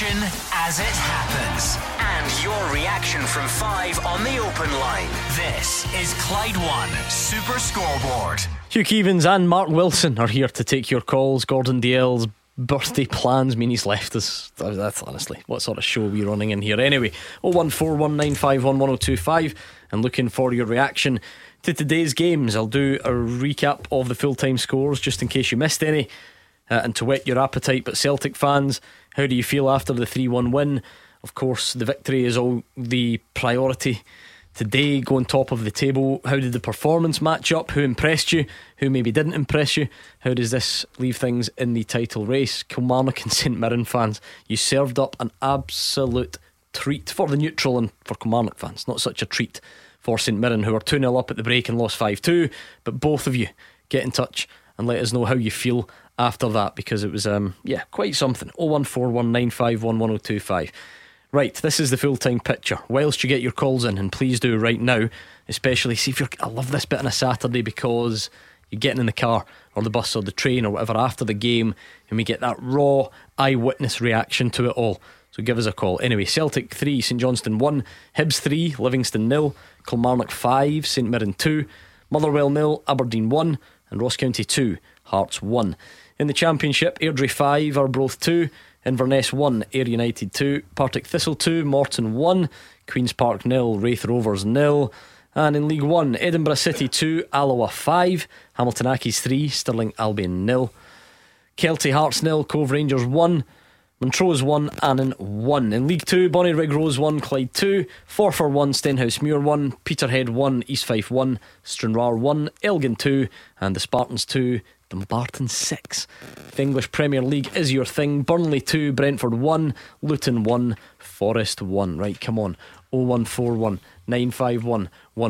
Action as it happens. And your reaction from 5 on the open line. This is Clyde One Super Scoreboard. Hugh Keevins and Mark Wilson are here to take your calls. Gordon Dalziel's birthday plans mean he's left us. That's honestly, what sort of show are we running in here? Anyway, 01419511025, and looking for your reaction to today's games. I'll do a recap of the full-time scores just in case you missed any, and to whet your appetite. But Celtic fans, how do you feel after the 3-1 win? Of course, the victory is all the priority today, going top of the table. How did the performance match up? Who impressed you? Who maybe didn't impress you? How does this leave things in the title race? Kilmarnock and St Mirren fans, you served up an absolute treat for the neutral and for Kilmarnock fans. Not such a treat for St Mirren, who were 2-0 up at the break and lost 5-2. But both of you, get in touch and let us know how you feel after that, because it was quite something. 01419511025. Right, this is the full-time picture. Whilst you get your calls in, and please do right now, especially see if you're, I love this bit on a Saturday, because you're getting in the car or the bus or the train or whatever after the game, and we get that raw eyewitness reaction to it all. So give us a call. Anyway, Celtic 3, St Johnstone 1, Hibs 3, Livingston 0, Kilmarnock 5, St Mirren 2, Motherwell 0, Aberdeen 1, and Ross County 2, Hearts 1. In the Championship, Airdrie 5, Arbroath 2, Inverness 1, Ayr United 2, Partick Thistle 2, Morton 1, Queen's Park 0, Wraith Rovers 0. And in League 1, Edinburgh City 2, Alloa 5, Hamilton Accies 3, Stirling Albion 0, Kelty Hearts 0, Cove Rangers 1, Montrose 1, Annan 1. In League 2, Bonnyrigg Rose 1, Clyde 2, Forfar 1, Stenhousemuir 1, Peterhead 1, East Fife 1, Stranraer 1, Elgin 2, and the Spartans 2, Dumbarton 6. The English Premier League is your thing. Burnley 2, Brentford 1, Luton 1, Forest 1. Right, come on. 0141 951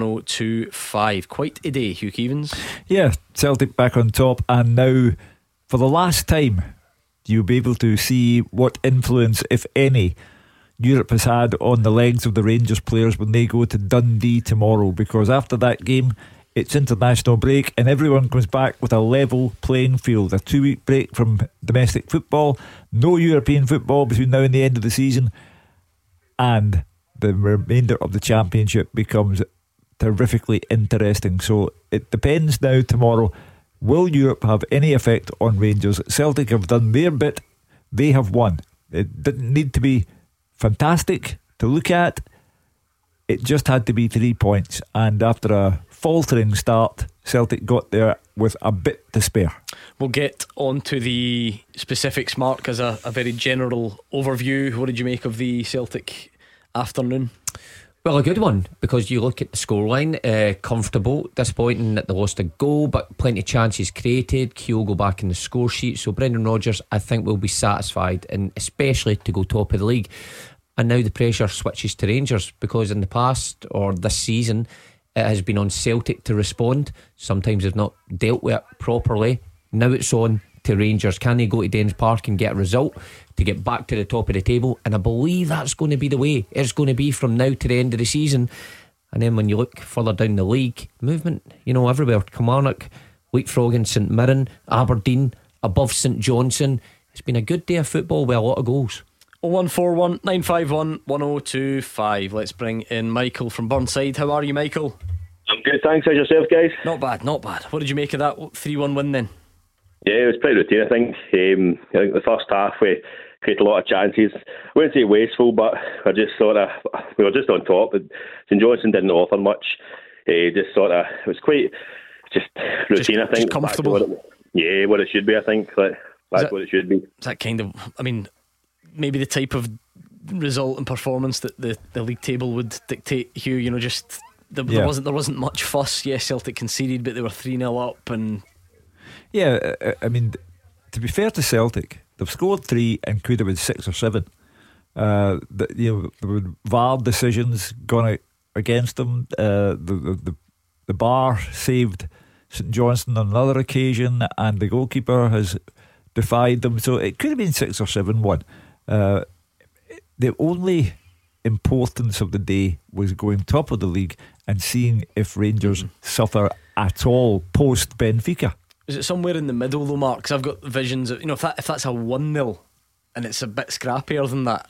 1025. Quite a day, Hugh Keevins. Yeah, Celtic back on top, and now for the last time you'll be able to see what influence, if any, Europe has had on the legs of the Rangers players when they go to Dundee tomorrow, because after that game it's international break and everyone comes back with a level playing field. A 2-week break from domestic football, no European football between now and the end of the season, and the remainder of the Championship becomes terrifically interesting. So it depends now tomorrow, will Europe have any effect on Rangers? Celtic have done their bit, they have won. It didn't need to be fantastic to look at, it just had to be 3 points, and after a faltering start, Celtic got there with a bit to spare. We'll get on to the specifics, Mark, as a very general overview. What did you make of the Celtic afternoon? Well, a good one, because you look at the scoreline, comfortable, disappointing that they lost a goal, but plenty of chances created. Kyogo back in the score sheet, so Brendan Rodgers, I think, will be satisfied, and especially to go top of the league. And now the pressure switches to Rangers, because in the past, or this season, it has been on Celtic to respond. Sometimes they've not dealt with it properly. Now it's on to Rangers. Can they go to Dens Park and get a result to get back to the top of the table? And I believe that's going to be the way it's going to be from now to the end of the season. And then when you look further down the league, movement, everywhere. Kilmarnock, leapfrogging St Mirren, Aberdeen, above St Johnstone. It's been a good day of football with a lot of goals. 0141 951 1025. Let's bring in Michael from Burnside. How are you, Michael? I'm good, thanks. How's yourself, guys? Not bad. What did you make of that 3-1 win then? Yeah, it was pretty routine, I think. I think the first half we created a lot of chances. I wouldn't say wasteful, but we were just on top. St Johnstone didn't offer much. It was quite just routine, I think. Just comfortable. What it should be, I think. That's what it should be. Is that kind of, maybe the type of result and performance that the league table would dictate, Hugh? There wasn't much fuss. Yes, Celtic conceded, but they were 3-0 up, and to be fair to Celtic, they've scored 3 and could have been 6 or 7. There were VAR decisions gone against them. The bar saved St Johnstone on another occasion, and the goalkeeper has defied them. So it could have been 6 or 7-1. The only importance of the day was going top of the league and seeing if Rangers suffer at all post Benfica. Is it somewhere in the middle though, Mark? Because I've got visions of, if that's a 1-0 and it's a bit scrappier than that,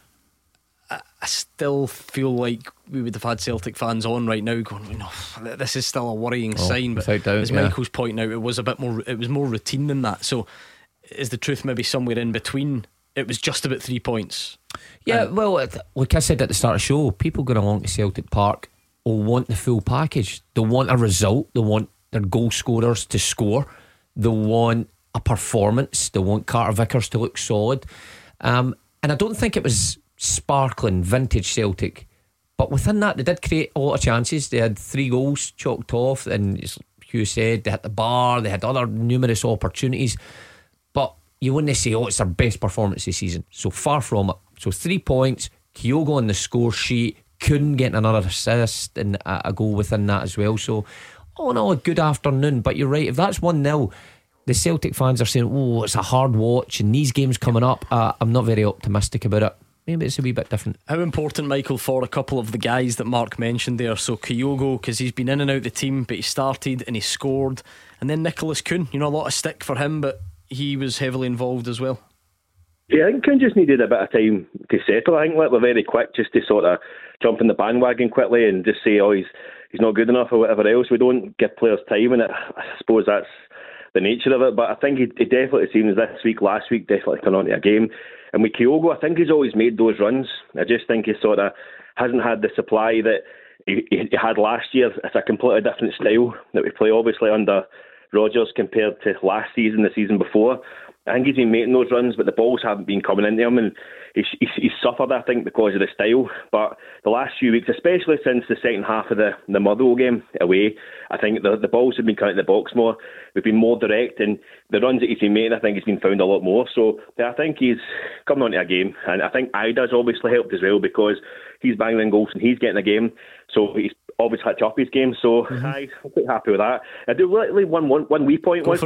I still feel like we would have had Celtic fans on right now going, no, this is still a worrying sign. But doubt, as Michael's pointing out, it was more routine than that. So is the truth maybe somewhere in between? It was just about 3 points. Yeah, well, like I said at the start of the show, people going along to Celtic Park will want the full package. They want a result. They want their goal scorers to score. They want a performance. They want Carter Vickers to look solid. And I don't think it was sparkling vintage Celtic, but within that they did create a lot of chances. They had 3 goals chalked off, and as Hugh said, they hit the bar, they had other numerous opportunities, but you wouldn't say, oh, it's their best performance this season. So far from it. So 3 points, Kyogo on the score sheet, couldn't get another assist and a goal within that as well. So all in all, a good afternoon. But you're right, if that's 1-0, the Celtic fans are saying, oh, it's a hard watch and these games coming up, I'm not very optimistic about it. Maybe it's a wee bit different. How important, Michael, for a couple of the guys that Mark mentioned there? So Kyogo, because he's been in and out the team, but he started and he scored. And then Nicholas Kuhn, a lot of stick for him, but he was heavily involved as well. Yeah, I think Kuhn just needed a bit of time to settle. I think we're very quick just to sort of jump in the bandwagon quickly and just say, oh, he's not good enough or whatever else. We don't give players time, and I suppose that's the nature of it. But I think he definitely seems last week definitely turned on to a game. And with Kyogo, I think he's always made those runs. I just think he sort of hasn't had the supply that he had last year. It's a completely different style that we play, obviously, under Rodgers compared to last season, the season before. I think he's been making those runs, but the balls haven't been coming into him, and he's suffered, I think, because of the style. But the last few weeks, especially since the second half of the Motherwell game away, I think the balls have been coming into the box more. We've been more direct, and the runs that he's been making, I think, he's been found a lot more. So I think he's coming onto a game, and I think Ida's obviously helped as well, because he's banging in goals and he's getting a game. So he's obviously had to up his game. So I'm quite happy with that. I do really one wee point was,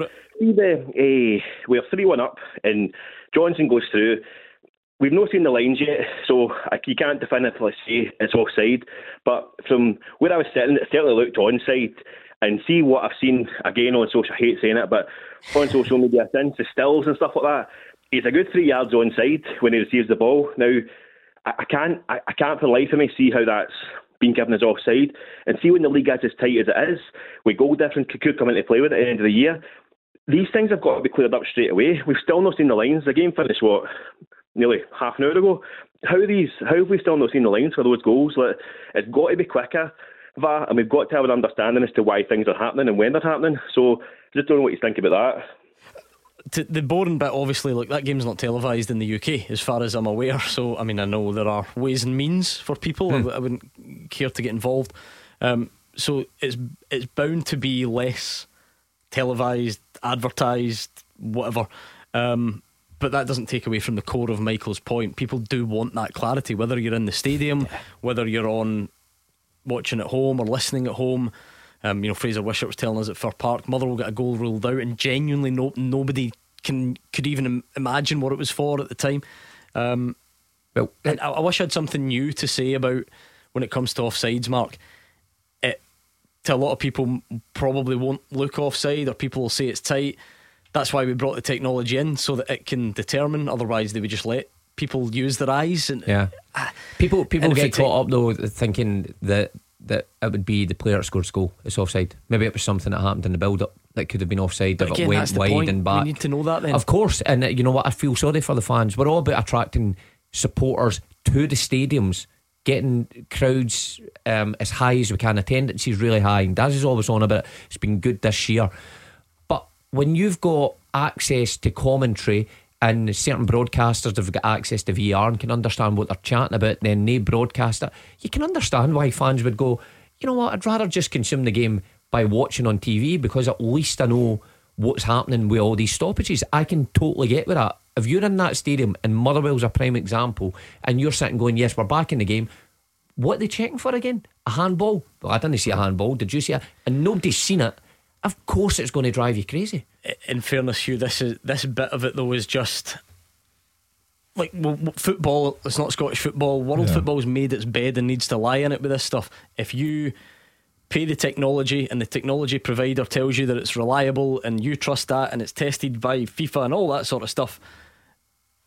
we're 3-1 up and Johnson goes through. We've not seen the lines yet, so you can't definitively say it's offside. But from where I was sitting, it certainly looked onside. And see what I've seen again on social. I hate saying it, but on social media since the stills and stuff like that, he's a good 3 yards onside when he receives the ball. Now I can't for the life of me see how that's been given as offside. And see when the league is as tight as it is, with goal difference could come into play with it at the end of the year. These things have got to be cleared up straight away. We've still not seen the lines. The game finished, nearly half an hour ago. How have we still not seen the lines for those goals? It's got to be quicker, VAR, and we've got to have an understanding as to why things are happening and when they're happening. So I just don't know what you think about that. The boring bit, obviously, look, that game's not televised in the UK as far as I'm aware. So I mean, I know there are ways and means for people. I wouldn't care to get involved. So it's bound to be less televised, advertised, whatever. But that doesn't take away from the core of Michael's point. People do want that clarity, whether you're in the stadium, whether you're on watching at home or listening at home. Fraser Wishart was telling us at Fir Park, Motherwell got a goal ruled out, and genuinely nobody could even imagine what it was for at the time. And I wish I had something new to say about when it comes to offsides, Mark. To a lot of people, probably won't look offside, or people will say it's tight. That's why we brought the technology in, so that it can determine. Otherwise they would just let people use their eyes. And people get caught up though thinking that it would be the player that scored goal, it's offside. Maybe it was something that happened in the build up that could have been offside, if it went wide and back. We need to know that then. Of course. And you know what, I feel sorry for the fans. We're all about attracting supporters to the stadiums, getting crowds as high as we can. Attendance is really high, and Daz is always on about it. It's been good this year. But when you've got access to commentary, and certain broadcasters have got access to VR and can understand what they're chatting about, then they broadcast it, you can understand why fans would go, you know what, I'd rather just consume the game by watching on TV, because at least I know what's happening with all these stoppages. I can totally get with that. If you're in that stadium, and Motherwell's a prime example, and you're sitting going, yes, we're back in the game, what are they checking for again? A handball? Well, I didn't see a handball. Did you see it? And nobody's seen it. Of course it's going to drive you crazy. In fairness, Hugh, this bit of it though is just like, football. It's not Scottish football. World football's made its bed and needs to lie in it with this stuff. If you pay the technology and the technology provider tells you that it's reliable and you trust that and it's tested by FIFA and all that sort of stuff,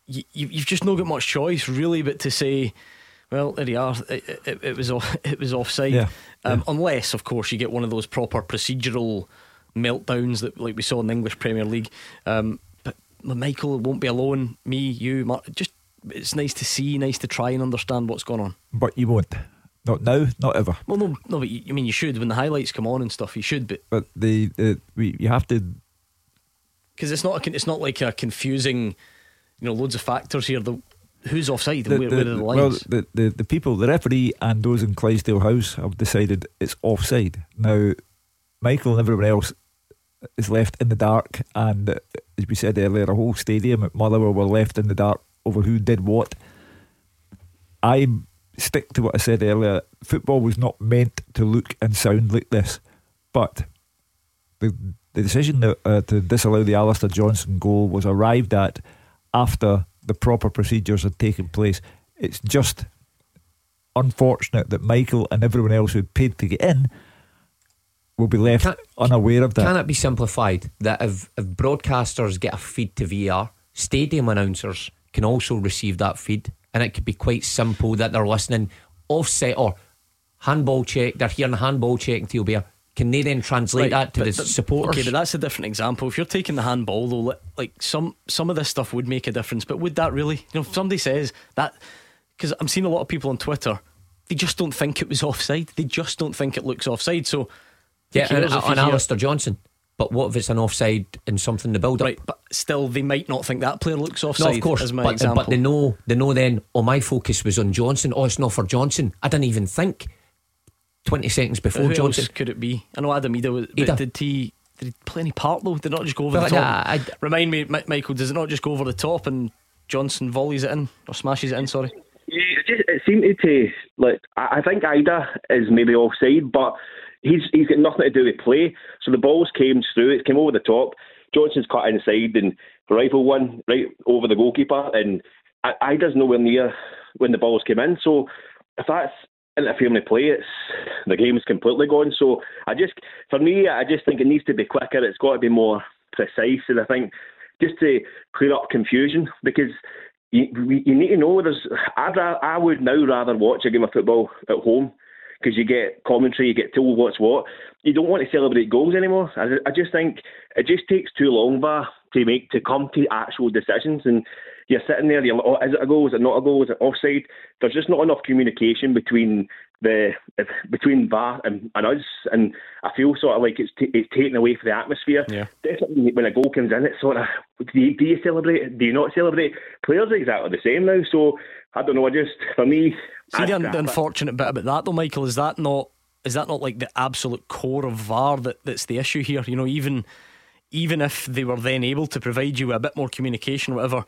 you've just not got much choice really but to say, well, there you are, it was offside. Unless of course you get one of those proper procedural meltdowns that like we saw in the English Premier League. But Michael won't be alone, me, you, Mark. Just, it's nice to see, nice to try and understand what's going on. But you won't. Not now, not ever. Well, no, but you should when the highlights come on and stuff. You should, but you have to, because it's not like a confusing, loads of factors here. Who's offside? Where are the lines? Well, the people, the referee, and those in Clydesdale House have decided it's offside. Now, Michael and everyone else is left in the dark, and as we said earlier, a whole stadium at Motherwell were left in the dark over who did what. I stick to what I said earlier. Football was not meant to look and sound like this, but the decision to disallow the Alistair Johnson goal was arrived at after the proper procedures had taken place. It's just unfortunate that Michael and everyone else who paid to get in will be left unaware of that. Can it be simplified that if broadcasters get a feed to VAR, stadium announcers can also receive that feed, and it could be quite simple that they're listening offset or handball check, they're hearing handball check to Gilbert. Can they then translate that to the supporters? Okay, but that's a different example. If you're taking the handball though, like some of this stuff would make a difference, but would that really? If somebody says that, because I'm seeing a lot of people on Twitter, they just don't think it was offside. They just don't think it looks offside. So yeah, on Alistair Johnson. But what if it's an offside in something the build up? Right, but still they might not think that player looks offside. No, of course, as my example. But they know then, my focus was on Johnson. It's not for Johnson. I didn't even think 20 seconds before who Johnson. Else could it be? I know Adam Ida, but did he play any part though? Did it not just go over the top? Remind me, Michael, does it not just go over the top and Johnson volleys it in or smashes it in? Sorry. Yeah, it seemed to like I think Ida is maybe offside, but he's got nothing to do with play. So the balls came through, it came over the top. Johnson's cut inside and rifle one right over the goalkeeper, and Ida's nowhere near when the balls came in. So if that's interfering with play, the game's completely gone. So for me, I just think it needs to be quicker. It's got to be more precise, and I think just to clear up confusion, because you need to know I would now rather watch a game of football at home, because you get commentary, you get told what's what. You don't want to celebrate goals anymore. I just think it just takes too long to come to actual decisions, and you're sitting there, you're like, oh, is it a goal, is it not a goal, is it offside? There's just not enough communication between VAR and us, and I feel sort of like it's taken away from the atmosphere. Yeah. Definitely when a goal comes in, it's sort of, do you celebrate it? Do you not celebrate? Players are exactly the same now, so I don't know, for me... See, the unfortunate bit about that though, Michael, is that not like the absolute core of VAR that's the issue here? Even if they were then able to provide you with a bit more communication or whatever,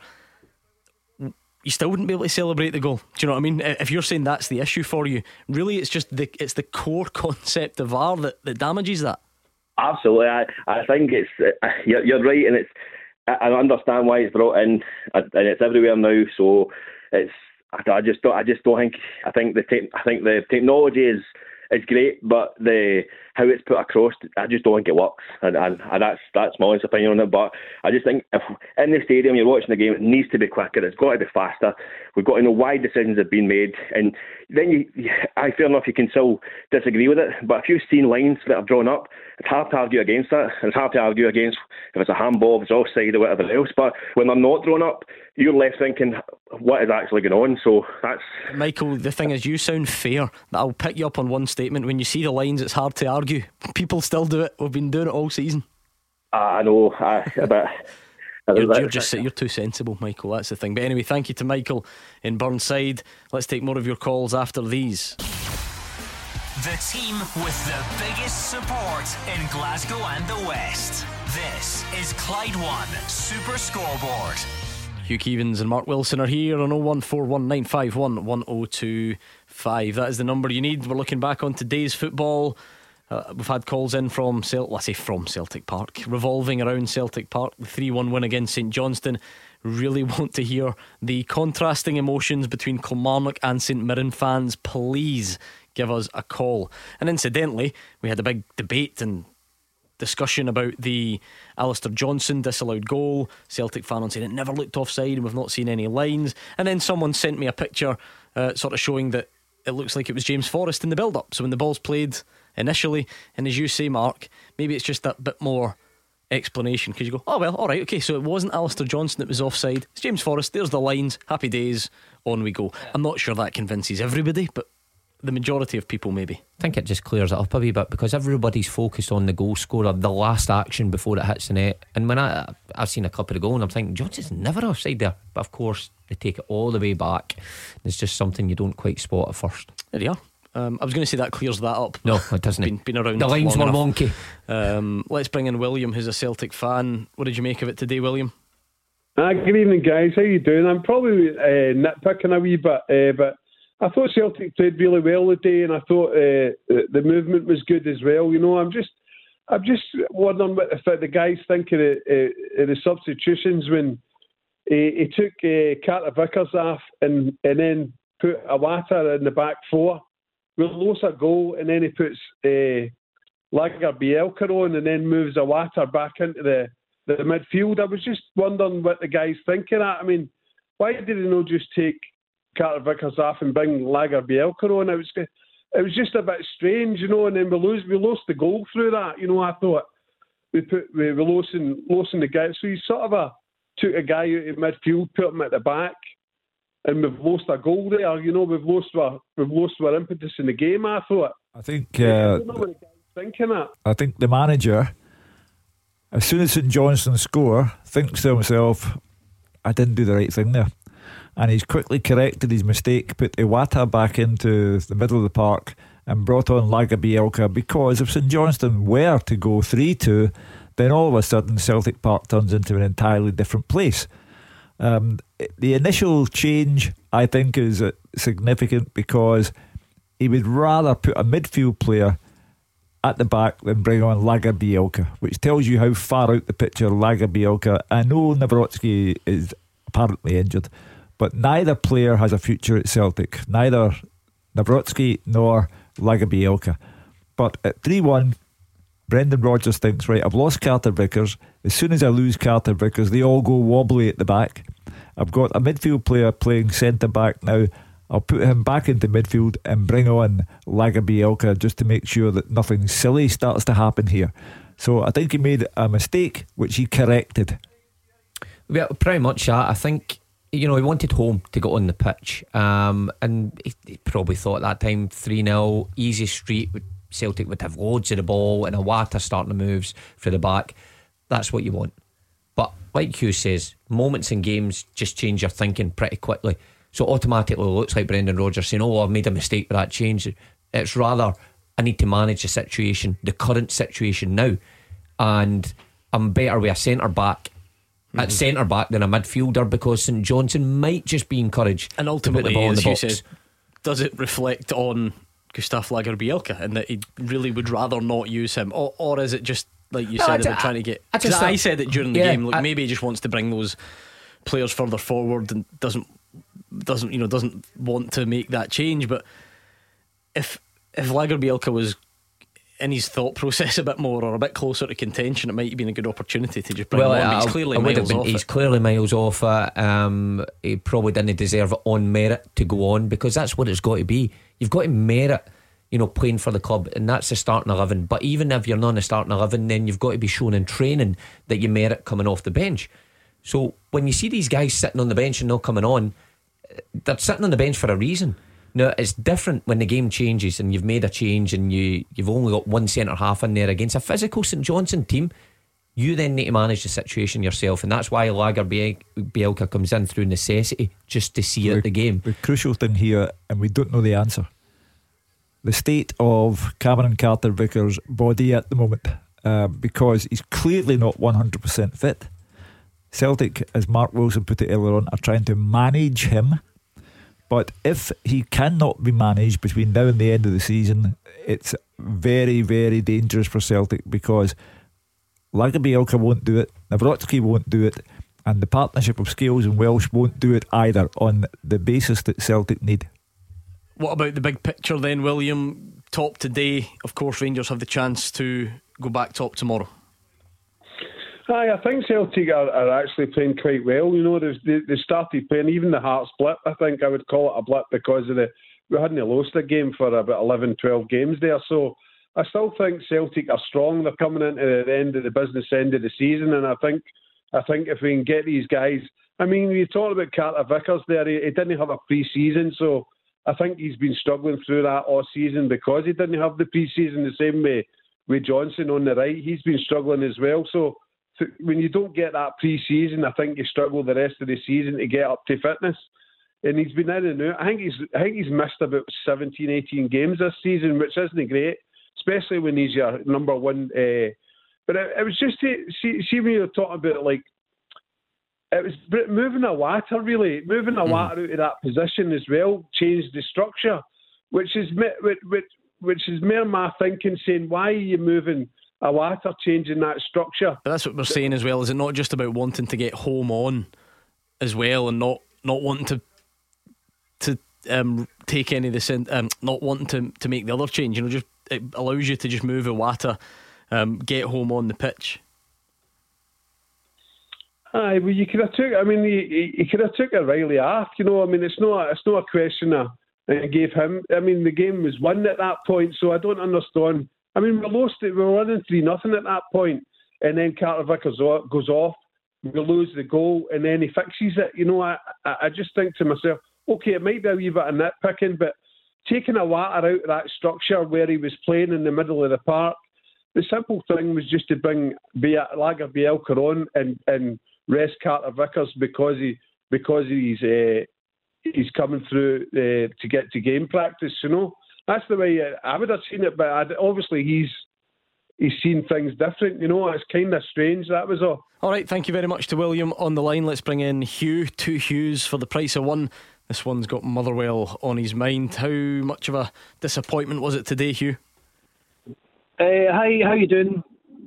you still wouldn't be able to celebrate the goal. Do you know what I mean? If you're saying that's the issue for you, really it's just it's the core concept of VAR that damages that. Absolutely. I think you're right, and I understand why it's brought in, and it's everywhere now. So I just don't think. I think the technology is great, but how it's put across, I just don't think it works, and that's my honest opinion on it. But I just think if in the stadium you're watching the game, it needs to be quicker. It's got to be faster. We've got to know why decisions have been made, and then fair enough, you can still disagree with it. But if you've seen lines that are drawn up, it's hard to argue against that. It's hard to argue against if it's a handball, if it's offside or whatever else. But when they're not drawn up, you're left thinking, what is actually going on? So that's... Michael, the thing is, you sound fair, but I'll pick you up on one statement. When you see the lines, it's hard to argue. People still do it. We've been doing it all season. I know. You're too sensible, Michael. That's the thing. But anyway, thank you to Michael in Burnside. Let's take more of your calls after these. The team with the biggest support in Glasgow and the West. This is Clyde One Super Scoreboard. Hugh Keevins and Mark Wilson are here on 01419511025. That is the number you need. We're looking back on today's football. We've had calls in from Celtic Park, revolving around Celtic Park. The 3-1 win against St Johnstone. Really want to hear the contrasting emotions between Kilmarnock and St Mirren fans. Please give us a call. And incidentally, we had a big debate and discussion about the Alistair Johnson disallowed goal. Celtic fan on saying it never looked offside and we've not seen any lines. And then someone sent me a picture sort of showing that it looks like it was James Forrest in the build-up. So when the ball's played initially, and as you say, Mark, maybe it's just that bit more explanation, because you go, oh well, alright, okay, so it wasn't Alistair Johnson that was offside, it's James Forrest, there's the lines, happy days, on we go. I'm not sure that convinces everybody, but the majority of people maybe. I think it just clears it up a wee bit, because everybody's focused on the goal scorer, the last action before it hits the net. And when I've seen a clip of the goal and I'm thinking Johnson's never offside there, but of course they take it all the way back. It's just something you don't quite spot at first. There you are. I was going to say that clears that up. No, it doesn't. Been around the lines were wonky. Let's bring in William, who's a Celtic fan. What did you make of it today, William? Good evening, guys. How you doing? I'm probably nitpicking a wee bit, but I thought Celtic played really well today, and I thought the movement was good as well. You know, I'm just wondering what the guys think of the substitutions when he took Carter Vickers off and then put Iwata in the back four. We'll lose a goal, and then he puts Lager Bielka on and then moves Iwata back into the midfield. I was just wondering what the guys think of that. I mean, why did he not just take Carter Vickers off and bring Lager Bielka on? It was just a bit strange, you know, and then we lost the goal through that. You know, I thought we were losing the guy. So he sort of took a guy out of midfield, put him at the back, and we've lost a goal there. You know, we've lost our impetus in the game. I thought. I think the guy's thinking that. I think the manager, as soon as St Johnstone score, thinks to himself, I didn't do the right thing there. And he's quickly corrected his mistake, put Iwata back into the middle of the park and brought on Lager Bielka, because if St Johnstone were to go 3-2, then all of a sudden Celtic Park turns into an entirely different place. The initial change, I think, is significant, because he would rather put a midfield player at the back than bring on Lager Bielka, which tells you how far out the picture Lager Bielka. I know Nawrocki is apparently injured, but neither player has a future at Celtic, neither Nawrocki nor Lager Bielka. But at 3-1, Brendan Rodgers thinks, right, I've lost Carter Vickers. As soon as I lose Carter Vickers, they all go wobbly at the back. I've got a midfield player playing centre back now. I'll put him back into midfield and bring on Lager Bielka just to make sure that nothing silly starts to happen here. So I think he made a mistake, which he corrected. Well, pretty much that. I think, you know, he wanted home to get on the pitch, and he probably thought at that time 3-0, easy street. Celtic would have loads of the ball and Iwata starting the moves for the back. That's what you want. But like Hugh says, moments in games just change your thinking pretty quickly. So automatically it looks like Brendan Rodgers saying, oh, I've made a mistake with that change. It's rather, I need to manage the situation, the current situation now, and I'm better with a centre back at centre back than a midfielder, because St Johnstone might just be encouraged. And ultimately, as you said, does it reflect on Gustav Lager Bielka and that he really would rather not use him, or is it just like you said about trying to get? I said it during the game. Look, maybe he just wants to bring those players further forward and doesn't want to make that change. But if Lager Bielka was in his thought process a bit more, or a bit closer to contention, it might have been a good opportunity to just bring him on. But he's clearly miles off. He's clearly miles off it. He probably didn't deserve it on merit to go on, because that's what it's got to be. You've got to merit, you know, playing for the club, and that's the starting 11. But even if you're not in the starting 11, then you've got to be shown in training that you merit coming off the bench. So when you see these guys sitting on the bench and not coming on, they're sitting on the bench for a reason. Now, it's different when the game changes and you've made a change and you've only got one centre half in there against a physical St Johnstone team. You then need to manage the situation yourself, and that's why Lager Bielka comes in through necessity, just to see out the game. The crucial thing here, and we don't know the answer, the state of Cameron Carter Vickers' body at the moment, because he's clearly not 100% fit. Celtic, as Mark Wilson put it earlier on, are trying to manage him. But if he cannot be managed between now and the end of the season, it's very, very dangerous for Celtic, because Lager Bielka won't do it, Nawrocki won't do it, and the partnership of Scales and Welsh won't do it either, on the basis that Celtic need. What about the big picture then, William? Top today, of course, Rangers have the chance to go back top tomorrow. Aye, I think Celtic are actually playing quite well. You know, they started playing, even the Hearts blip, I think I would call it a blip because of we hadn't lost a game for about 11, 12 games there. So I still think Celtic are strong. They're coming into the end of the business end of the season, and I think if we can get these guys, I mean, you talked about Carter Vickers there. He didn't have a pre-season, so I think he's been struggling through that all season because he didn't have the pre-season the same way with Johnson on the right. He's been struggling as well. So when you don't get that pre-season, I think you struggle the rest of the season to get up to fitness. And he's been in and out. I think he's missed about 17, 18 games this season, which isn't great, especially when he's your number one. But it was just to see when you're talking about, like, it was moving Iwata, really. Moving Iwata out of that position as well changed the structure, which is more my thinking, saying, why are you moving Iwata, changing that structure? But that's what we're saying as well. Is it not just about wanting to get home on as well, and not wanting to take any of the not wanting to make the other change? You know, just it allows you to just move Iwata, get home on the pitch. Aye, well, you could have took. I mean, he could have took O'Reilly off. You know, I mean, it's not a question of gave him. I mean, the game was won at that point, so I don't understand. I mean, we lost it. We were running 3-0 at that point, and then Carter Vickers goes off. We lose the goal, and then he fixes it. You know, I just think to myself, okay, it might be a wee bit of nitpicking, but taking Iwata out of that structure where he was playing in the middle of the park, the simple thing was just to bring Lager Bielka on and rest Carter Vickers because he's coming through to get to game practice. You know, that's the way I would have seen it. But obviously he's seen things different. You know, it's kind of strange. That was all. All right, thank you very much to William on the line. Let's bring in Hugh. 2 Hughs for the price of one. This one's got Motherwell on his mind. How much of a disappointment was it today, Hugh? Hi, how you doing?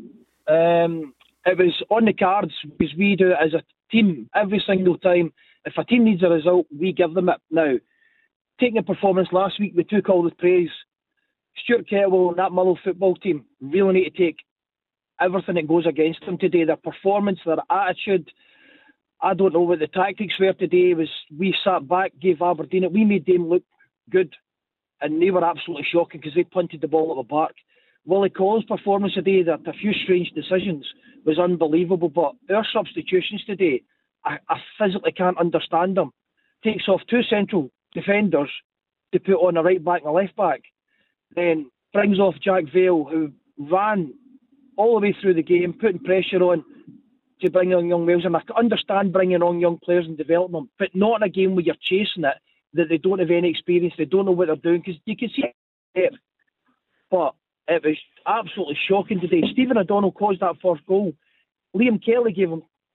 It was on the cards because we do it as a team every single time. If a team needs a result, we give them it. Now, taking a performance last week, we took all the praise. Stuart Kettlewell and that Motherwell football team really need to take everything that goes against them today. Their performance, their attitude. I don't know what the tactics were today. We sat back, gave Aberdeen it. We made them look good, and they were absolutely shocking because they punted the ball at the park. Willie Collins' performance today, that a few strange decisions, was unbelievable. But our substitutions today, I physically can't understand them. Takes off 2 central defenders to put on a right back and a left back. Then brings off Jack Vale, who ran all the way through the game, putting pressure on to bring on young Wales. And I understand bringing on young players and developing them, but not in a game where you're chasing it, that they don't have any experience, they don't know what they're doing, because you can see it there. But it was absolutely shocking today. Stephen O'Donnell caused that first goal. Liam Kelly gave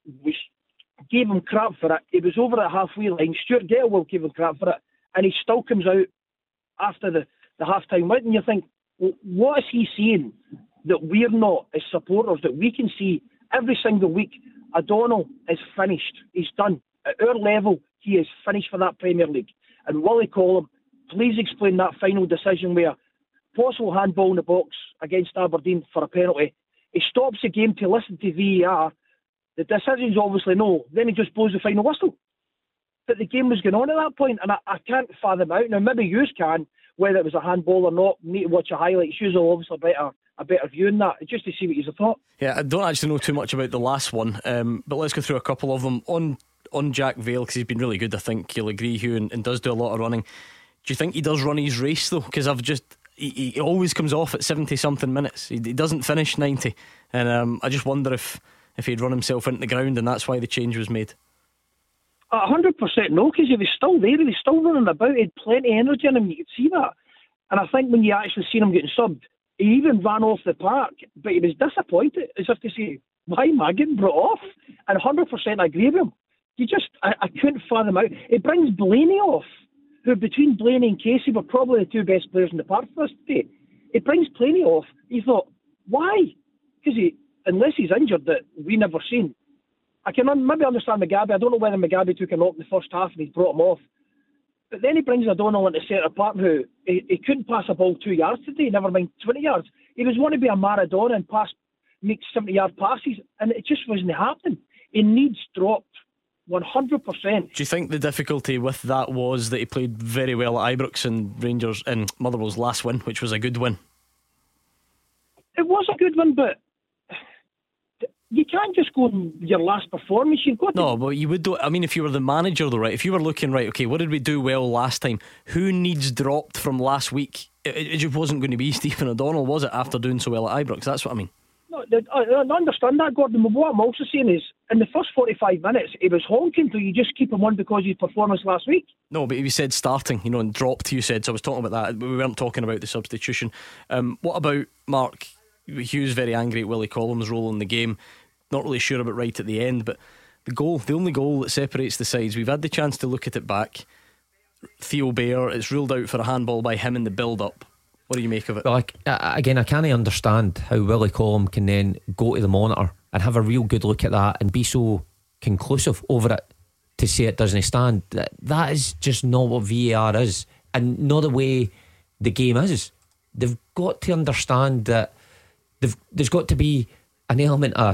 him crap for it. He was over at halfway line. Stuart Gettlewell gave him crap for it, and he still comes out after the half-time win. And you think, well, what is he seeing that we're not as supporters, that we can see every single week? O'Donnell is finished. He's done. At our level, he is finished for that Premier League. And Willie Collum, please explain that final decision where possible handball in the box against Aberdeen for a penalty. He stops the game to listen to VAR. The decision's obviously no. Then he just blows the final whistle. But the game was going on at that point, and I can't fathom out. Now, maybe you can, whether it was a handball or not. You need to watch a highlight. You will obviously a better view in that, just to see what you thought. Yeah, I don't actually know too much about the last one, but let's go through a couple of them. On Jack Vale, because he's been really good, I think you'll agree, Hugh, and does do a lot of running. Do you think he does run his race though? Because he always comes off at 70 something minutes. He doesn't finish 90, and I just wonder if he'd run himself into the ground, and that's why the change was made. 100% no, because he was still there. He was still running about. He had plenty of energy in him. You could see that. And I think when you actually seen him getting subbed, he even ran off the park, but he was disappointed, as if to say, why am I getting brought off? And 100% I agree with him. I couldn't fathom out. It brings Blaney off, who between Blaney and Casey were probably the 2 best players in the park for us today. It brings Blaney off. He thought, why? Because unless he's injured that we never seen. I can maybe understand Mugabe. I don't know whether Mugabe took a knock in the first half and he's brought him off. But then he brings O'Donnell into centre part, who he couldn't pass a ball 2 yards today, never mind 20 yards. He was wanting to be a Maradona and pass make 70-yard passes, and it just wasn't happening. He needs dropped 100%. Do you think the difficulty with that was that he played very well at Ibrox and Rangers in Motherwell's last win, which was a good win? It was a good one, but you can't just go on your last performance. You've got No, but you would do. I mean, if you were the manager, though, right? If you were looking, right, okay, what did we do well last time? Who needs dropped from last week? It just wasn't going to be Stephen O'Donnell, was it? After doing so well at Ibrox, that's what I mean. No, I understand that, Gordon. But what I'm also saying is, in the first 45 minutes, he was honking. Do you just keep him on because of his performance last week? No, but you said starting, and dropped. You said so. I was talking about that. We weren't talking about the substitution. What about Mark Hughes? Very angry at Willie Collins' role in the game. Not really sure about right at the end, but the only goal that separates the sides, we've had the chance to look at it back. Theo Bair, it's ruled out for a handball by him in the build-up. What do you make of it? Well, again, I can't understand how Willie Collum can then go to the monitor and have a real good look at that and be so conclusive over it to say it doesn't stand. That is just not what VAR is, and not the way the game is. They've got to understand that there's got to be an element of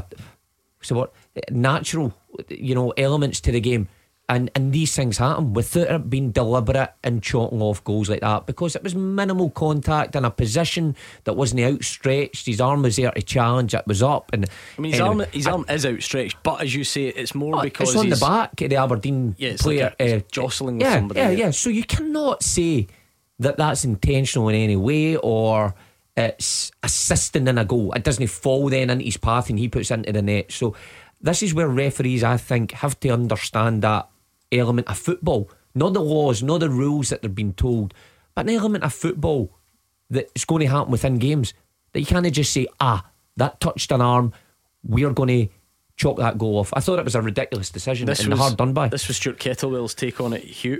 natural, elements to the game. And these things happen without it being deliberate and chalking off goals like that, because it was minimal contact in a position that wasn't outstretched. His arm was there to challenge, it was up. And I mean, his arm is outstretched, but as you say, it's more because it's on the back of the Aberdeen player, like jostling with somebody. Yeah. So you cannot say that that's intentional in any way, or it's assisting in a goal. It doesn't fall then into his path and he puts it into the net. So this is where referees, I think, have to understand that element of football, not the laws, not the rules that they're being told, but an element of football that is going to happen within games, that you can't just say, that touched an arm, we're going to chalk that goal off. I thought it was a ridiculous decision and hard done by. This was Stuart Kettlewell's take on it. Hugh?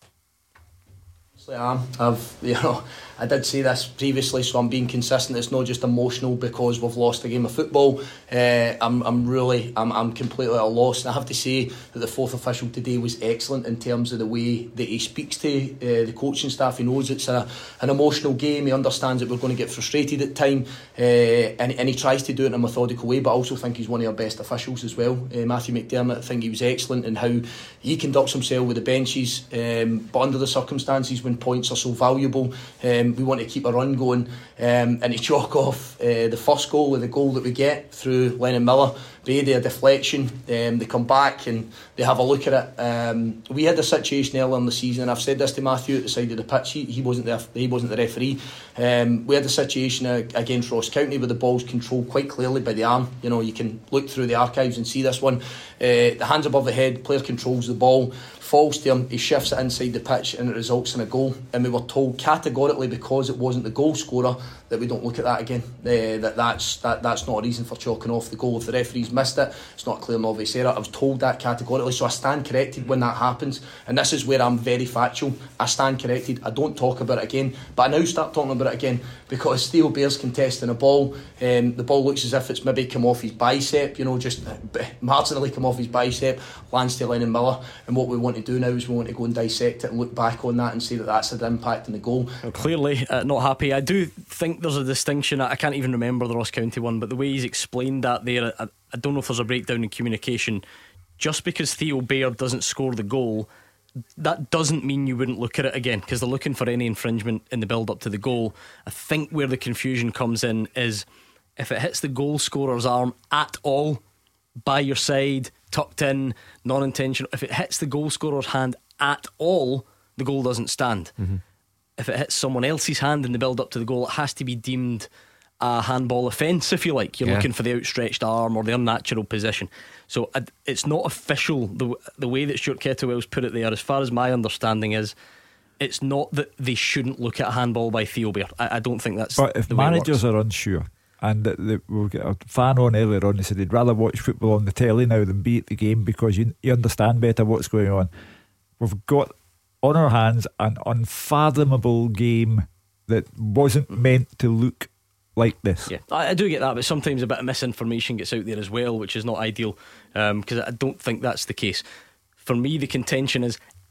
I did say this previously, so I'm being consistent. It's not just emotional because we've lost a game of football. I'm completely at a loss, and I have to say that the fourth official today was excellent in terms of the way that he speaks to the coaching staff. He knows it's an emotional game. He understands that we're going to get frustrated at time, and he tries to do it in a methodical way. But I also think he's one of our best officials as well, Matthew McDermott. I think he was excellent in how he conducts himself with the benches, but under the circumstances when points are so valuable, we want to keep a run going, and to chalk off the first goal with the goal that we get through Lennon Miller. They do a deflection, they come back and they have a look at it. We had a situation earlier in the season, and I've said this to Matthew at the side of the pitch. He wasn't there. He wasn't the referee. We had a situation against Ross County where the ball's controlled quite clearly by the arm. You can look through the archives and see this one. The hands above the head, player controls the ball, falls to him, he shifts it inside the pitch, and it results in a goal. And we were told categorically, because it wasn't the goal scorer, that we don't look at that again. That's not a reason for chalking off the goal. If the referee's missed it, it's not a clear and obvious error. I was told that categorically, so I stand corrected when that happens. And this is where I'm very factual. I stand corrected. I don't talk about it again, but I now start talking about it again because Theo Bair's contesting a ball. The ball looks as if it's maybe come off his bicep, just marginally come off his bicep, lands to Lennon Miller. And what we want to do now is we want to go and dissect it and look back on that and say that that's had an impact on the goal. Well, clearly not happy. I do think there's a distinction. I can't even remember the Ross County one, but the way he's explained that there, I don't know if there's a breakdown in communication. Just because Theo Bair doesn't score the goal, that doesn't mean you wouldn't look at it again, because they're looking for any infringement in the build up to the goal. I think where the confusion comes in is if it hits the goal scorer's arm at all, by your side, tucked in, non-intentional. If it hits the goal scorer's hand at all, the goal doesn't stand. If it hits someone else's hand in the build up to the goal, it has to be deemed a handball offence, if you like. You're looking for the outstretched arm or the unnatural position. So it's not official the way that Stuart Kettlewell's put it there. As far as my understanding is, it's not that they shouldn't look at a handball by Theo Bair. I don't think that's. But if the way managers are unsure, and we'll get a fan on earlier on, they said they'd rather watch football on the telly now than be at the game because you understand better what's going on. We've got on our hands an unfathomable game that wasn't meant to look like this. Yeah, I do get that, but sometimes a bit of misinformation gets out there as well, which is not ideal, because I don't think that's the case. For me, the contention is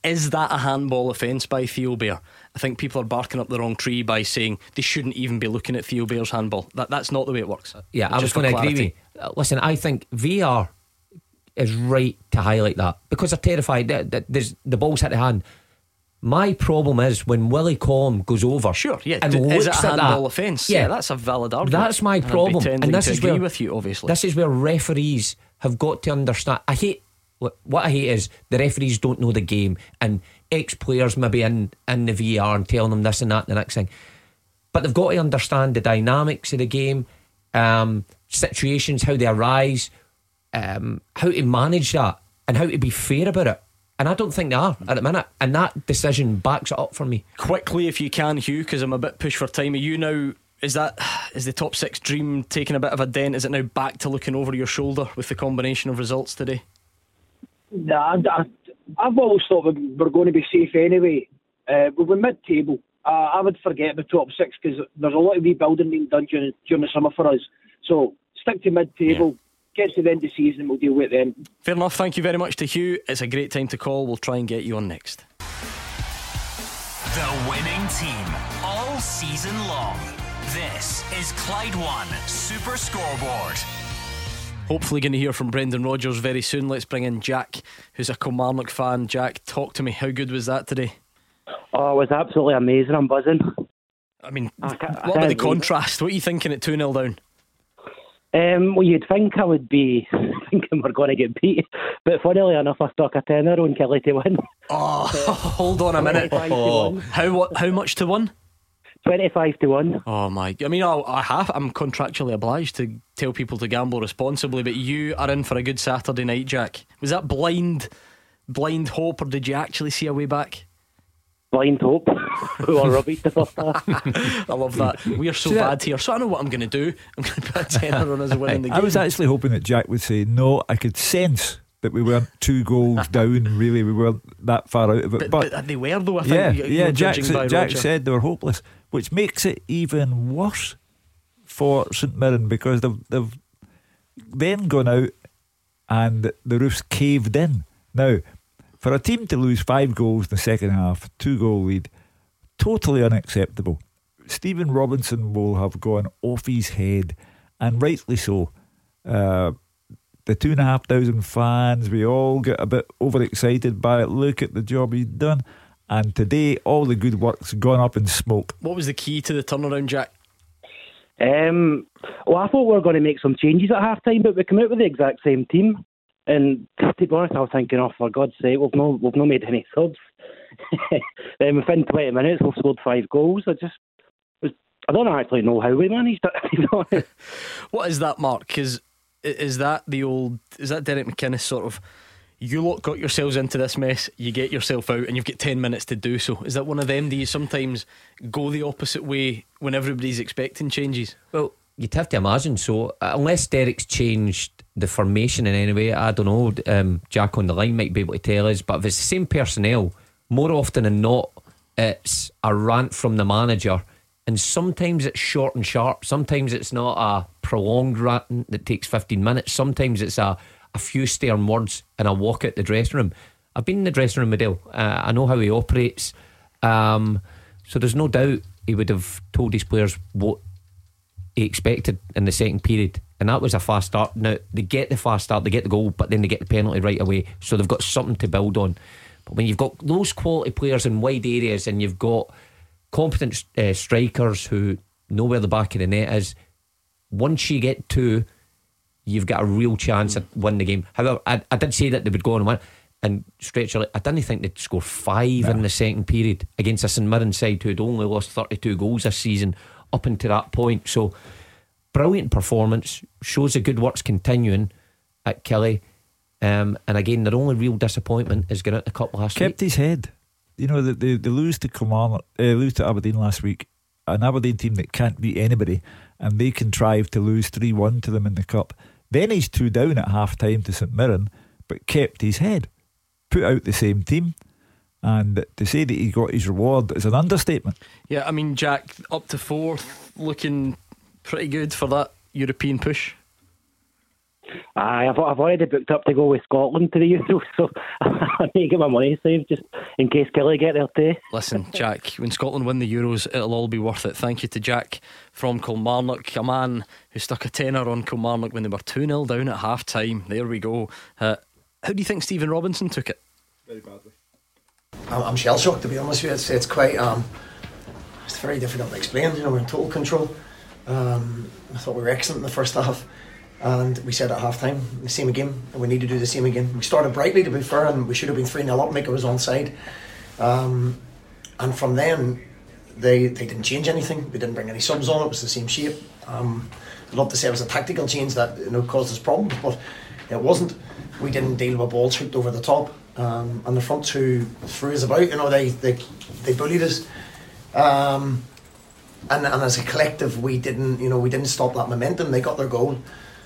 Is that a handball offence by Theo Bair? I think people are barking up the wrong tree by saying they shouldn't even be looking at Theo Bair's handball. That's not the way it works. Yeah, I was going to agree with you. Listen, I think VR is right to highlight that because they're terrified that the ball's hit the hand. My problem is when Willie Collum goes over. Sure, yeah. And is it looks a at handball that, offence? Yeah, that's a valid argument. That's my problem. And this is where with you, obviously. This is where referees have got to understand. What I hate is the referees don't know the game, and ex-players maybe in the VR and telling them this and that and the next thing. But they've got to understand the dynamics of the game, situations, how they arise, how to manage that, and how to be fair about it. And I don't think they are at the minute. And that decision backs it up for me. Quickly, if you can, Hugh, because I'm a bit pushed for time. Are you now? Is the top 6 dream taking a bit of a dent? Is it now back to looking over your shoulder with the combination of results today? Nah, I've always thought we were going to be safe anyway. We were mid-table. I would forget the top 6 because there's a lot of rebuilding being done during the summer for us. So stick to mid-table. Yeah. Get to the end of the season and we'll deal with it then. Fair enough. Thank you very much to Hugh. It's a great time to call. We'll try and get you on next. The winning team all season long. This is Clyde One Super Scoreboard. Hopefully going to hear from Brendan Rodgers very soon. Let's bring in Jack, who's a Kilmarnock fan. Jack, talk to me. How good was that today? Oh, it was absolutely amazing. I'm buzzing. I mean, what about the contrast? What are you thinking at 2-0 down? Well, you'd think I would be thinking we're going to get beat, but funnily enough, I stuck a tenner on Kelly to win. Oh, hold on a minute. How much to win? 25-1. Oh my! I mean, I'm contractually obliged to tell people to gamble responsibly, but you are in for a good Saturday night, Jack. Was that blind hope, or did you actually see a way back? Blind hope. We were rubbish the first half. I love that. We are so bad here. So I know what I'm going to do. I'm going to put a tenner on us winning the game. I was actually hoping that Jack would say no. I could sense that we weren't 2 goals down. Really, we weren't that far out of it. But they were, though. I think. Yeah. Jack said they were hopeless, which makes it even worse for St Mirren because they've then gone out and the roof's caved in. Now, for a team to lose 5 goals in the second half, 2-goal lead, totally unacceptable. Stephen Robinson will have gone off his head, and rightly so. The 2,500 fans, we all get a bit overexcited by it. Look at the job he's done. And today, all the good work's gone up in smoke. What was the key to the turnaround, Jack? Well, I thought we were going to make some changes at half time, but we came out with the exact same team. And to be honest, I was thinking, oh, for God's sake, we've not made any subs. Within 20 minutes, we've scored 5 goals. I don't actually know how we managed it, to be honest. What is that, Mark? Because is that Derek McInnes sort of, you lot got yourselves into this mess, you get yourself out, and you've got 10 minutes to do so? Is that one of them? Do you sometimes go the opposite way when everybody's expecting changes? Well, you'd have to imagine so, unless Derek's changed the formation in any way. I don't know, Jack on the line might be able to tell us, but if it's the same personnel, more often than not it's a rant from the manager, and sometimes it's short and sharp. Sometimes it's not a prolonged rant that takes 15 minutes. Sometimes it's a few stern words and a walk out the dressing room. I've been in the dressing room with Dale. I know how he operates, so there's no doubt he would have told his players what he expected in the second period, and that was a fast start. Now they get the fast start, they get the goal, but then they get the penalty right away, so they've got something to build on. But when you've got those quality players in wide areas and you've got competent strikers who know where the back of the net is, once you get 2, you've got a real chance at winning the game. However, I did say that they would go on and win, and Stretcher, I didn't think they'd score 5 in the second period against a St Mirren side who had only lost 32 goals this season up until that point. So brilliant performance, shows the good work's continuing at Kelly, and again their only real disappointment is getting out the cup last week. Kept his head. You know, they lose to Kilmarnock, lose to Aberdeen last week, an Aberdeen team that can't beat anybody, and they contrived to lose 3-1 to them in the cup. Then he's 2 down at half time to St Mirren, but kept his head, put out the same team. And to say that he got his reward is an understatement. Yeah, I mean, Jack, up to 4th, looking pretty good for that European push. I've already booked up to go with Scotland to the Euros, so I need to get my money saved just in case Kelly get there too. Listen, Jack, when Scotland win the Euros, it'll all be worth it. Thank you to Jack from Kilmarnock, a man who stuck a tenner on Kilmarnock when they were 2-0 down at half time. There we go. How do you think Stephen Robinson took it? Very badly. I'm shell shocked, to be honest with you. It's quite it's very difficult to explain. You know, we're in total control. I thought we were excellent in the first half, and we said at half time the same again, and we need to do the same again. We started brightly, to be fair, and we should have been 3-0 up. Mika was onside, and from then they didn't change anything. They didn't bring any subs on. It was the same shape. I'd love to say it was a tactical change that caused us problems, but it wasn't. We didn't deal with balls hooked over the top, and the front two threw us about. They bullied us. And as a collective, we didn't stop that momentum. They got their goal,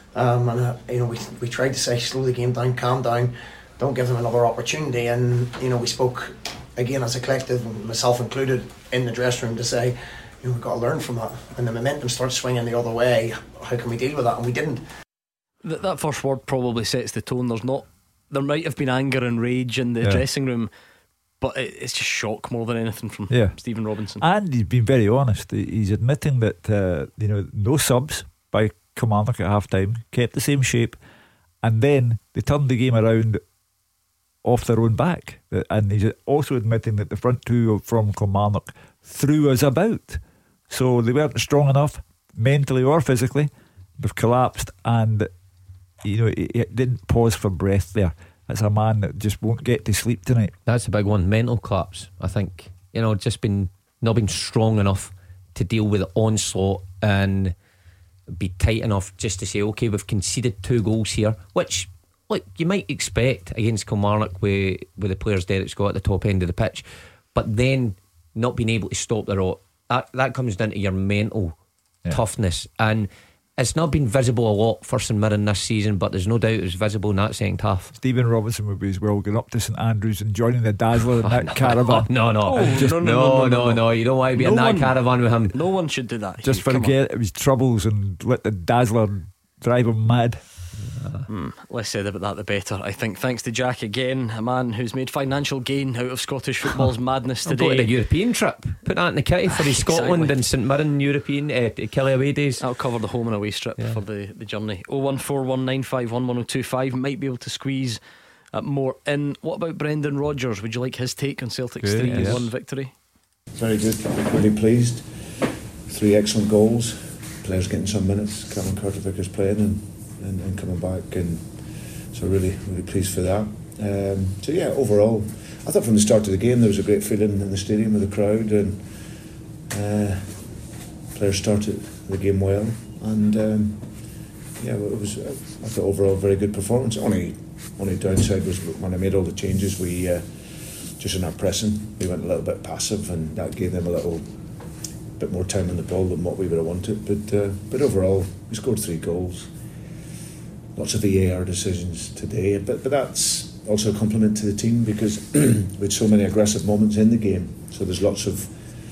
we tried to say slow the game down, calm down, don't give them another opportunity. And we spoke again as a collective, myself included, in the dressing room to say, we've got to learn from that. And the momentum starts swinging the other way. How can we deal with that? And we didn't. That first word probably sets the tone. There might have been anger and rage in the dressing room, but it's just shock more than anything from Stephen Robinson. And he's been very honest. He's admitting that no subs by Kilmarnock at half time, kept the same shape, and then they turned the game around off their own back. And he's also admitting that the front two from Kilmarnock threw us about. So they weren't strong enough mentally or physically. They've collapsed, and he didn't pause for breath there. That's a man that just won't get to sleep tonight. That's a big one. Mental collapse, I think. Just not been strong enough to deal with the onslaught and be tight enough just to say, okay, we've conceded 2 goals here, which you might expect against Kilmarnock with the players Derek's got at the top end of the pitch, but then not being able to stop the rot, that comes down to your mental toughness. And it's not been visible a lot for St Mirren this season, but there's no doubt it was visible in that second half. Stephen Robinson would be as well going up to St Andrews and joining the Dazzler in that caravan. No. You don't want to be in that caravan with him. No one should do that. Just forget his troubles and let the Dazzler drive him mad. Less said about that the better, I think. Thanks to Jack again, a man who's made financial gain out of Scottish football's madness today. Going to a European trip, put that in the kitty for his Scotland and St Mirren European Kelly away days. That'll cover the home and away strip for the journey. 01419511025. Might be able to squeeze more in. What about Brendan Rodgers? Would you like his take on Celtic's 3-1 victory? Very good, really pleased. 3 excellent goals, players getting some minutes. Cameron Carter-Vickers playing and coming back, and so really pleased for that. Overall I thought from the start of the game there was a great feeling in the stadium with the crowd, and players started the game well, and it was, I thought, overall very good performance. Only downside was when I made all the changes, we just in our pressing we went a little bit passive, and that gave them a little bit more time on the ball than what we would have wanted, but overall we scored 3 goals. Lots of VAR decisions today, but that's also a compliment to the team, because with so many aggressive moments in the game, so there's lots of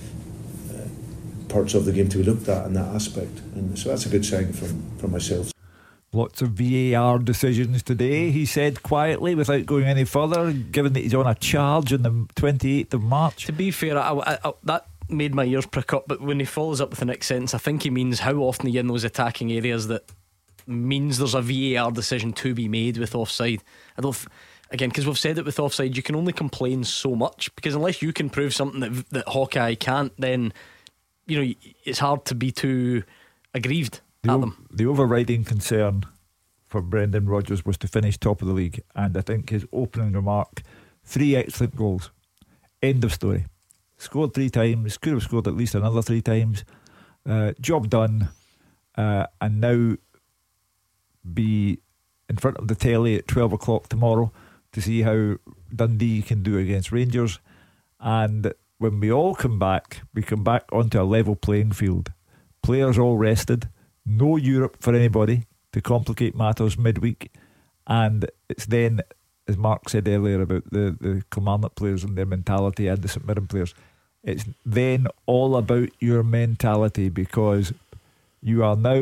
parts of the game to be looked at in that aspect, and so that's a good sign from myself. Lots of VAR decisions today, he said quietly without going any further, given that he's on a charge on the 28th of March. To be fair, I that made my ears prick up, but when he follows up with the next sentence, I think he means how often are you in those attacking areas that means there's a VAR decision to be made with offside. I don't again, because we've said it with offside, you can only complain so much, because unless you can prove something that Hawkeye can't, then it's hard to be too aggrieved at them. The overriding concern for Brendan Rodgers was to finish top of the league, and I think his opening remark, 3 excellent goals, end of story. Scored 3 times, could have scored at least another 3 times, job done, and now be in front of the telly at 12 o'clock tomorrow to see how Dundee can do against Rangers. And when we all come back, we come back onto a level playing field, players all rested, no Europe for anybody to complicate matters midweek, and it's then, as Mark said earlier about the Kilmarnock players and their mentality, and the St Mirren players, it's then all about your mentality, because you are now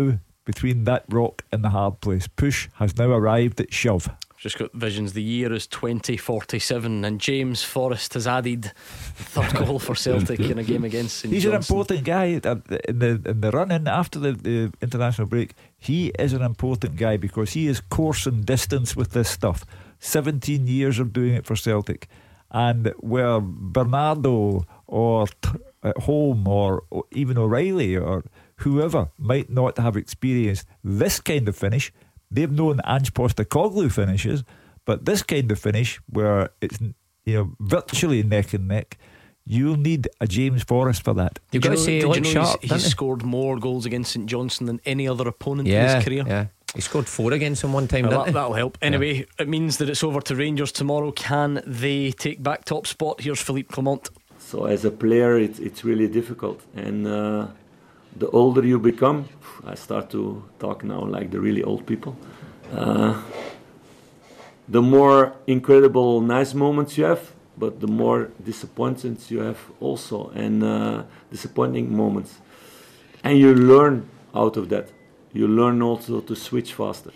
between that rock and the hard place. Push has now arrived at shove. Just got visions. The year is 2047, and James Forrest has added the third goal for Celtic in a game against St He's Johnstone. an important guy in the run in after the international break. He is an important guy because he is course and distance with this stuff. 17 years of doing it for Celtic, and where Bernardo or Holm or even O'Reilly or whoever might not have experienced this kind of finish. They've known Ange Postecoglou finishes, but this kind of finish where it's virtually neck and neck, you'll need a James Forrest for that. You've got to say, he's scored more goals against St Johnstone than any other opponent in his career. Yeah, he scored 4 against him one time. That'll help. Anyway, it means that it's over to Rangers tomorrow. Can they take back top spot? Here's Philippe Clement. So as a player, it's really difficult, and the older you become, I start to talk now like the really old people, the more incredible nice moments you have, but the more disappointments you have also, and disappointing moments, and you learn out of that. You learn also to switch faster.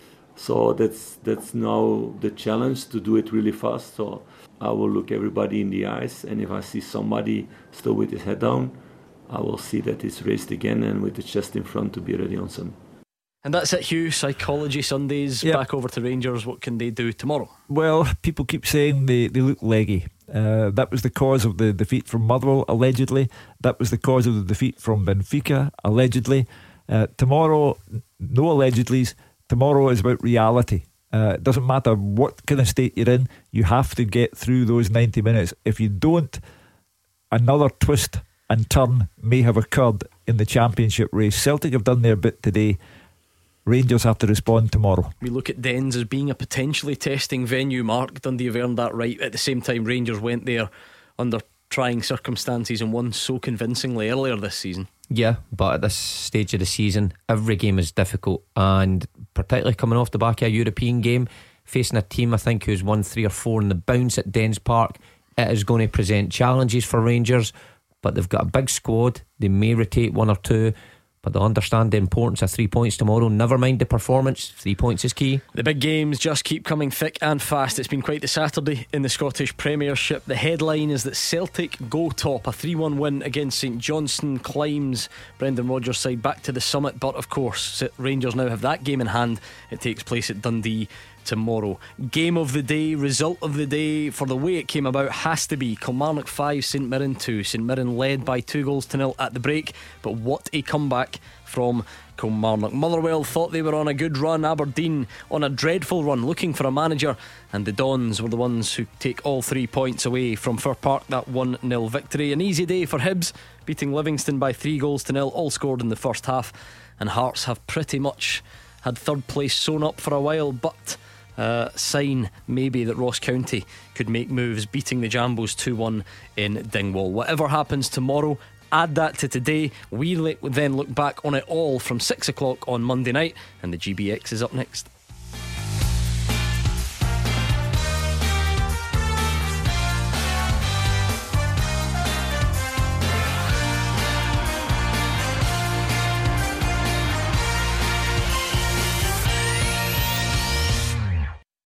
So that's now the challenge, to do it really fast. So I will look everybody in the eyes, and if I see somebody still with his head down, I will see that it's raced again and with the chest in front to be ready on Sunday. And that's it, Hugh. Psychology Sundays. Back over to Rangers. What can they do tomorrow? Well, people keep saying they look leggy. That was the cause of the defeat from Motherwell, allegedly. That was the cause of the defeat from Benfica, allegedly. Tomorrow, no allegedlys. Tomorrow is about reality. It doesn't matter what kind of state you're in, you have to get through those 90 minutes. If you don't, another twist and turn may have occurred in the championship race. Celtic have done their bit today. Rangers have to respond tomorrow. We look at Dens as being a potentially testing venue. Mark, Dundee have earned that right. At the same time, Rangers went there under trying circumstances and won so convincingly earlier this season. Yeah, but at this stage of the season, every game is difficult, and particularly coming off the back of a European game, facing a team I think who's won 3 or 4 in the bounce at Dens Park, it is going to present challenges for Rangers. But they've got a big squad. They may rotate 1 or 2, but they'll understand the importance of 3 points tomorrow. Never mind the performance, 3 points is key. The big games just keep coming thick and fast. It's been quite the Saturday in the Scottish Premiership. The headline is that Celtic go top. A 3-1 win against St Johnstone climbs Brendan Rodgers' side back to the summit. But of course, Rangers now have that game in hand. It takes place at Dundee tomorrow. Game of the day, result of the day, for the way it came about, has to be Kilmarnock 5, St Mirren 2. St Mirren led by 2-0 at the break, but what a comeback from Kilmarnock. Motherwell thought they were on a good run, Aberdeen on a dreadful run, looking for a manager, and the Dons were the ones who take all 3 points away from Fir Park. That 1-0 victory. An easy day for Hibs, beating Livingston by 3-0, all scored in the first half, and Hearts have pretty much had third place sewn up for a while, but sign maybe that Ross County could make moves, beating the Jambos 2-1 in Dingwall. Whatever happens tomorrow, add that to today. We then look back on it all from 6 o'clock on Monday night, and the GBX is up next.